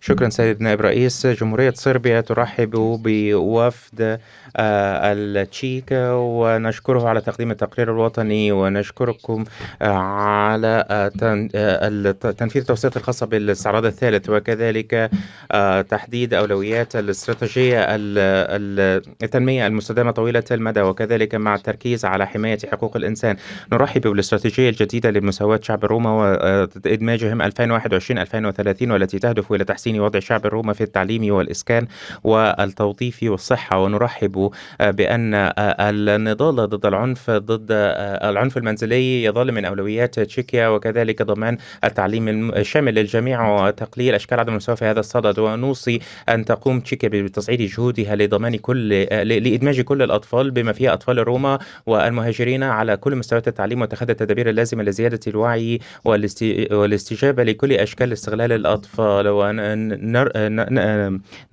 شكرا سيد نائب رئيس. جمهورية صربيا ترحب بوفد التشيك، ونشكره على تقديم التقرير الوطني، ونشكركم على تنفيذ التوصيات الخاصة بالاستعراض الثالث، وكذلك تحديد أولويات الاستراتيجية التنمية المستدامة طويلة المدى، وكذلك مع التركيز على حماية حقوق الإنسان. نرحب بالاستراتيجية الجديدة لمساواة شعب الروما وإدماجهم 2021-2030، والتي تهدف إلى تحسين وضع شعب الروما في التعليم والإسكان والتوظيف والصحة. ونرحب بأن النضال ضد العنف المنزلي يظل من أولويات تشيكيا، وكذلك ضمان التعليم الشامل للجميع وتقليل أشكال عدم المساواة في هذا الصدد. ونوصي أن تقوم تشيكيا بتصعيد جهودها لإدماج كل الأطفال بما فيها أطفال الروما والمهاجرين على كل مستويات التعليم، واتخاذ التدابير اللازمة لزيادة الوعي والاستجابة لكل أشكال استغلال الأطفال.